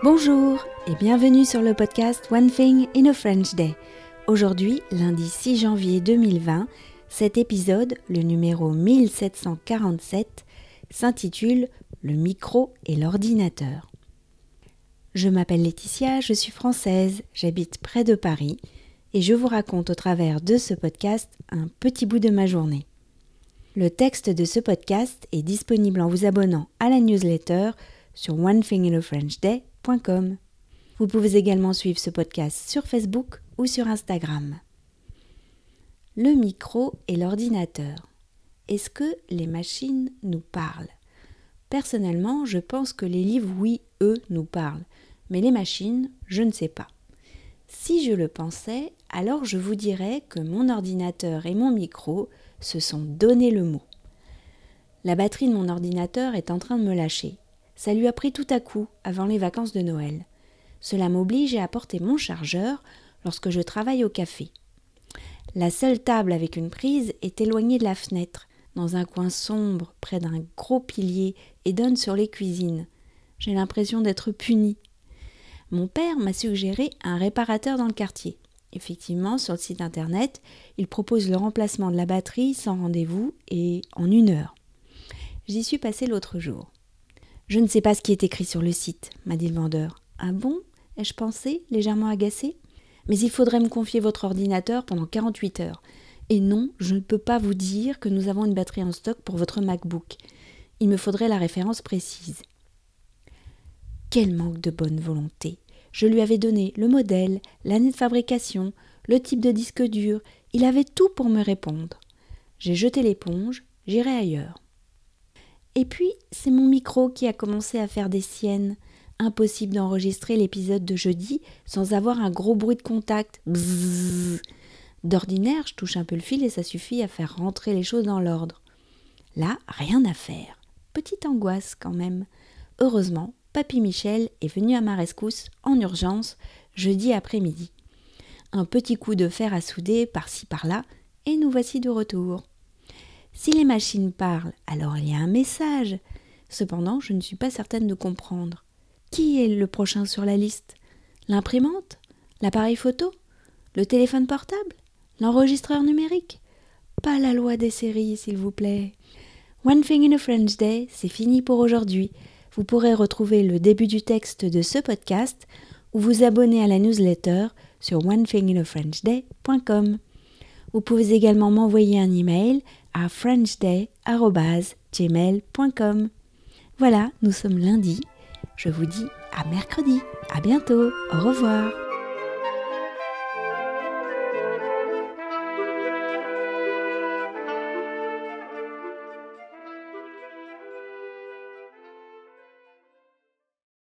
Bonjour et bienvenue sur le podcast One Thing in a French Day. Aujourd'hui, lundi 6 janvier 2020, cet épisode, le numéro 1747, s'intitule « Le micro et l'ordinateur ». Je m'appelle Laetitia, je suis française, j'habite près de Paris et je vous raconte au travers de ce podcast un petit bout de ma journée. Le texte de ce podcast est disponible en vous abonnant à la newsletter sur onethinginafrenchday.com. Vous pouvez également suivre ce podcast sur Facebook ou sur Instagram. Le micro et l'ordinateur. Est-ce que les machines nous parlent ? Personnellement, je pense que les livres, oui, eux, nous parlent. Mais les machines, je ne sais pas. Si je le pensais, alors je vous dirais que mon ordinateur et mon micro se sont donné le mot. La batterie de mon ordinateur est en train de me lâcher. Ça lui a pris tout à coup avant les vacances de Noël. Cela m'oblige à apporter mon chargeur lorsque je travaille au café. La seule table avec une prise est éloignée de la fenêtre, dans un coin sombre près d'un gros pilier et donne sur les cuisines. J'ai l'impression d'être punie. Mon père m'a suggéré un réparateur dans le quartier. Effectivement, sur le site internet, il propose le remplacement de la batterie sans rendez-vous et en 1 heure. J'y suis passée l'autre jour. « Je ne sais pas ce qui est écrit sur le site », m'a dit le vendeur. « Ah bon ?» ai-je pensé, légèrement agacée. « Mais il faudrait me confier votre ordinateur pendant 48 heures. Et non, je ne peux pas vous dire que nous avons une batterie en stock pour votre MacBook. Il me faudrait la référence précise. » Quel manque de bonne volonté. Je lui avais donné le modèle, l'année de fabrication, le type de disque dur. Il avait tout pour me répondre. J'ai jeté l'éponge, j'irai ailleurs. Et puis, c'est mon micro qui a commencé à faire des siennes. Impossible d'enregistrer l'épisode de jeudi sans avoir un gros bruit de contact. Bzzz. D'ordinaire, je touche un peu le fil et ça suffit à faire rentrer les choses dans l'ordre. Là, rien à faire. Petite angoisse quand même. Heureusement, Papy Michel est venu à ma rescousse en urgence jeudi après-midi. Un petit coup de fer à souder par-ci par-là et nous voici de retour. Si les machines parlent, alors il y a un message. Cependant, je ne suis pas certaine de comprendre. Qui est le prochain sur la liste ? L'imprimante ? L'appareil photo ? Le téléphone portable ? L'enregistreur numérique ? Pas la loi des séries, s'il vous plaît. One Thing in a French Day, c'est fini pour aujourd'hui. Vous pourrez retrouver le début du texte de ce podcast ou vous abonner à la newsletter sur onethinginafrenchday.com. Vous pouvez également m'envoyer un email à frenchday@gmail.com. Voilà, nous sommes lundi. Je vous dis à mercredi. À bientôt. Au revoir.